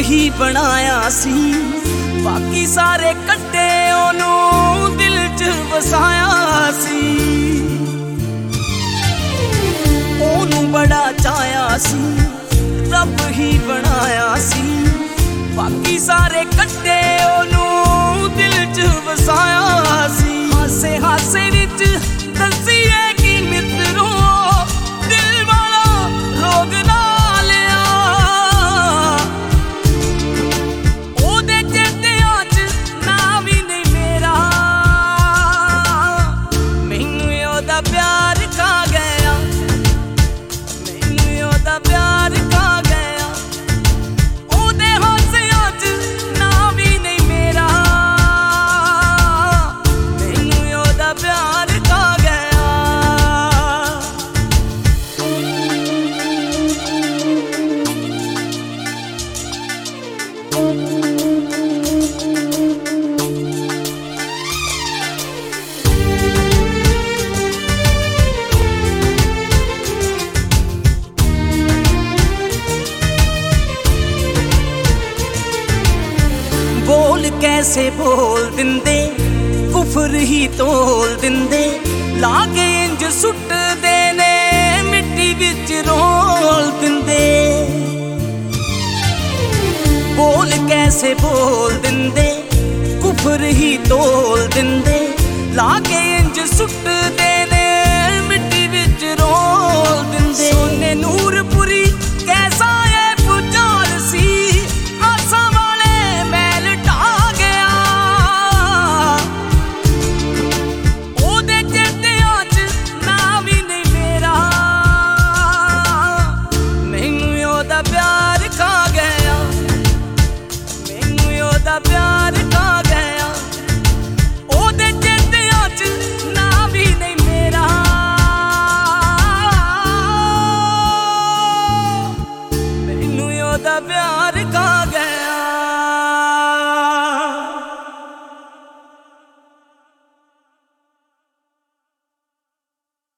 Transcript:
ही बनाया सी, बाकी सारे कट्टे ओनू दिल च वसाया सी। ओनू बड़ा चाया सी, रब ही बनाया सी, बाकी सारे कट्टे ओनू दिल च वसाया सी। हासे हासे विच दसिए कि मित्रों दिल वाला रोग ना लिया, ओदे चेतियां च ना भी नहीं मेरा, मैनू ओदा प्यार खा गया, मैनू ओदा प्यार खा गया, ओदे हासियां च ना भी नहीं मेरा, मैनू ओदा प्यार खा गया। बोल कैसे बोल दिंदे, कुफर ही तोल दिंदे, लागे इंज सुट देने मिट्टी विच रोल दिंदे। बोल कैसे बोल दिंदे, कुफर ही तोल दिंदे, लागे इंज सुट देने मिट्टी विच रोल दिंदे। सोने नूर